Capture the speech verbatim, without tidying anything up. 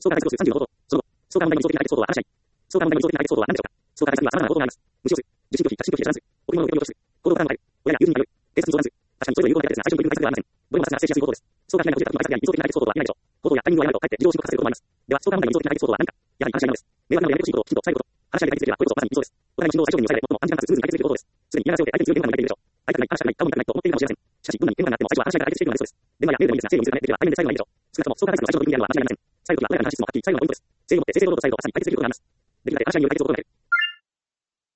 相関対策さんじゅうのこと。その後、相関問題の理想的な解決行動は話し合い。相関問題の理想的な解決行動は何でしょうか。相関対策には様々な行動があります。無視をする。受信拒否、着信拒否、遮断する。贈り物を受け取りをする。行動を考える。親や友人に頼る。警察に相談する。確かにそれぞれ有効な解決ですが、最初に取り組む対策ではありません。どれも発生しやすい行動です。相関しないので、対策や理想的な解決行動は意味ないでしょう。行動やタイミングを誤ると、かえって事情を深刻化することもあります。では、相関問題の理想的な解決行動は何か。やはり話し合いなのです。迷惑なのでやめてほしいことをきちんと伝えること。話し合いで解決できれば、これこそまさに理想です。お互いの心情を最小限に抑えて、最も安全かつスムーズに解決できる行動です。すでに嫌な状況で相手に強い電話がいているでしょう。会いたくない、話したくない、顔も見たくないと思っているかもしれません。しかし、どんなに電話があっても最初は話し合いから解決していくのが理想です。電話やメールでもいいですが、誠意を見せるためできれば対面で最後がいいでしょう。少なくとも相関対策の最初の取り組みであるのは間違いありません。最後には親からの話質もはっきり最後のポイントです。誠意を持って正々堂々と伝えることは最大成功力があります。できるだけ話し合いによる解決を求める。